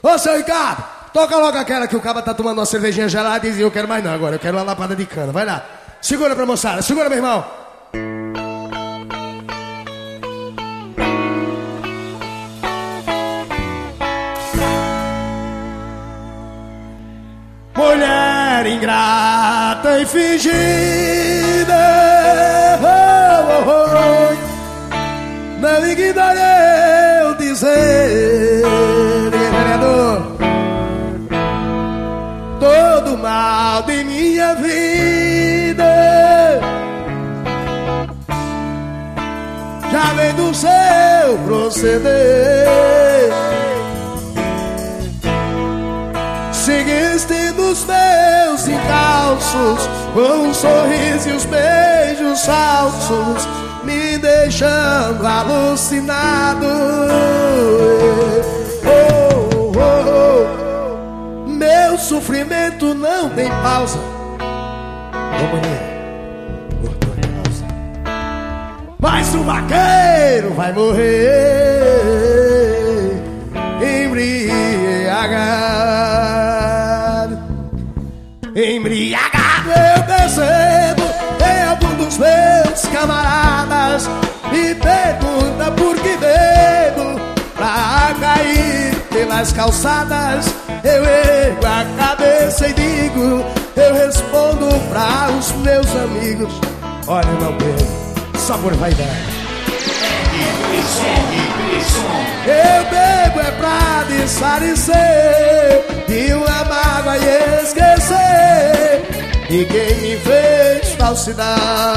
Ô, seu Ricardo, toca logo aquela que o cara tá tomando uma cervejinha gelada e diz, eu quero mais não agora, eu quero uma lapada de cana. Vai lá, segura pra moçada, segura, meu irmão. Mulher ingrata e fingida, não ignorei eu dizer, vereador, todo mal de minha vida já vem do seu proceder. Seguiste nos meus encalços, com um sorriso e os beijos falsos, me deixando alucinado. Oh, oh, oh. Meu sofrimento não tem pausa. Ô mulher, cortou a pausa. Mas o vaqueiro vai morrer embriagado. Embriagado eu percebo, tem algum dos meus camaradas me pergunta por que bebo, pra cair pelas calçadas. Eu ergo a cabeça e digo, eu respondo pra os meus amigos, olha, eu não bebo, só por vaidade. Eu bebo é pra desaparecer de uma mágoa e esquecer de quem me fez falsidade.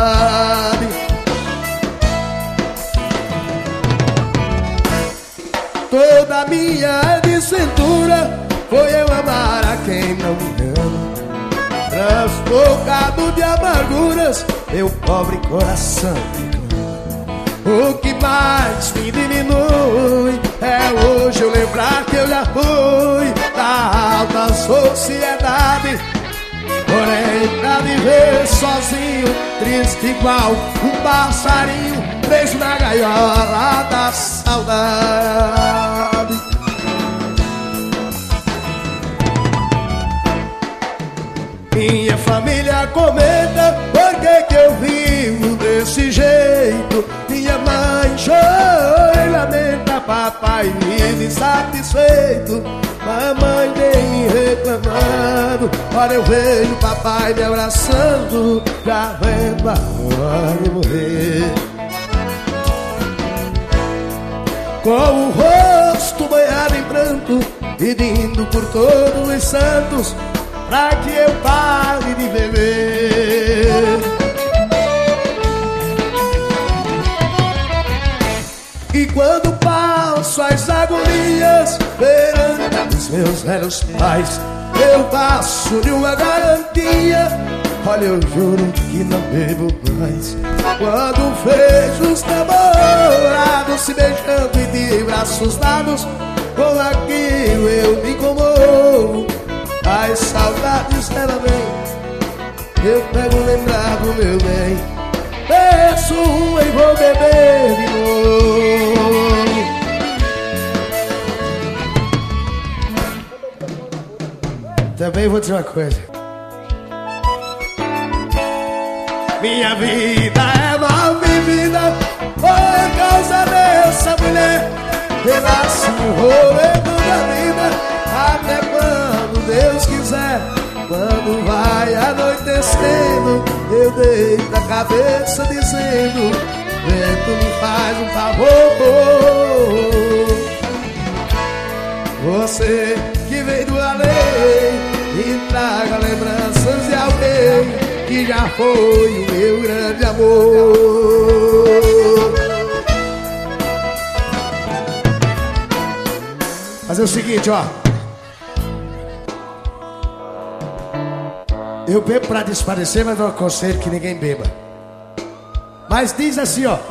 Toda a minha desventura foi eu amar a quem não me ama. Transpocado de amarguras, meu pobre coração. O que mais me diminui é hoje eu lembrar que eu já fui da alta sociedade. Porém, pra viver sozinho, triste igual um passarinho preso na gaiola da saudade. Minha família comenta por que eu vivo desse jeito. Minha mãe chora e lamenta, papai vive insatisfeito. Mamãe vem me reclamando, ora eu vejo papai me abraçando, já vendo a hora de morrer. Com o rosto banhado em pranto, pedindo por todos os santos pra que eu pare de beber. E quando passo as agonias perante os meus velhos pais, eu passo-lhe uma garantia, olha, eu juro que não bebo mais. Quando vejo os namorados se beijando e de braços dados, com aquilo eu me comovo. As saudades dela vem, eu pego lembrar do meu bem. Peço uma e vou beber de novo. Também vou dizer uma coisa. Minha vida é mal vivida por causa dessa mulher. Renasce o roendo da vida até quando Deus quiser. Quando vai anoitecendo, eu deito a cabeça dizendo, vento me faz um favor. Você que veio do além, me traga lembranças de alguém que já foi o meu grande amor. Fazer o seguinte, ó. Eu bebo pra desaparecer, mas não aconselho que ninguém beba. Mas diz assim, ó.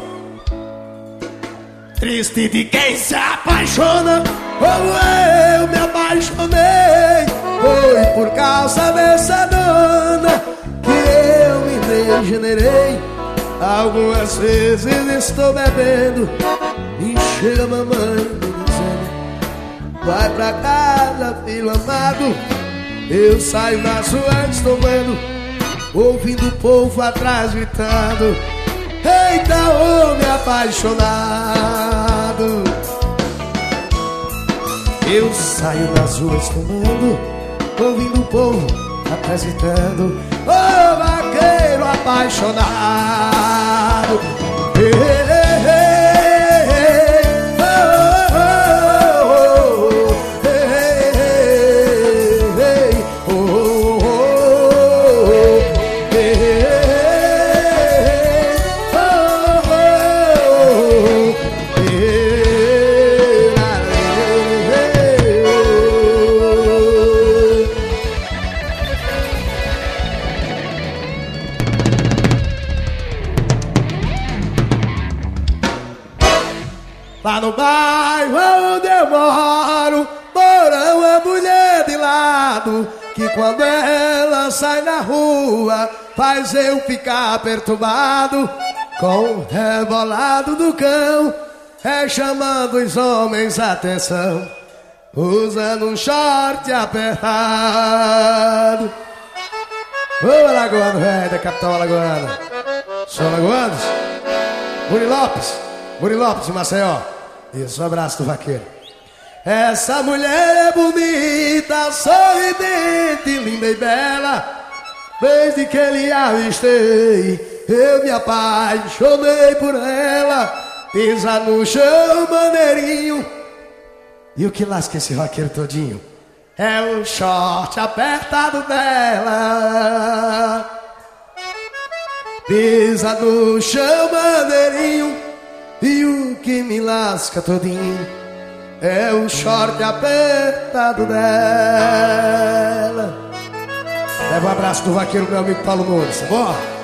Triste de quem se apaixona, como eu me apaixonei. Foi por causa dessa dona que eu me degenerei. Algumas vezes estou bebendo, me chega a mamãe me dizendo, vai pra casa, filho amado. Eu saio nas ruas tomando, ouvindo o povo atrás gritando: eita, homem apaixonado. Eu saio nas ruas tomando, ouvindo o povo atrás gritando: ô vaqueiro apaixonado. Ei, ei, ei. Lá no bairro onde eu moro, mora uma mulher de lado, que quando ela sai na rua faz eu ficar perturbado. Com o rebolado do cão, chamando os homens a atenção, usando um short apertado. Ô alagoano velho, da capital alagoana. São alagoanos? Muri Lopes de Maceió. Isso, um abraço do vaqueiro. Essa mulher é bonita, sorridente, linda e bela. Desde que ele avistei, eu me apaixonei por ela. Pisa no chão maneirinho, e o que lasca esse vaqueiro todinho é o short apertado dela. Pisa no chão maneirinho, e o que me lasca todinho é o short apertado dela. Leva um abraço do vaqueiro, meu amigo Paulo Nunes, tá bom?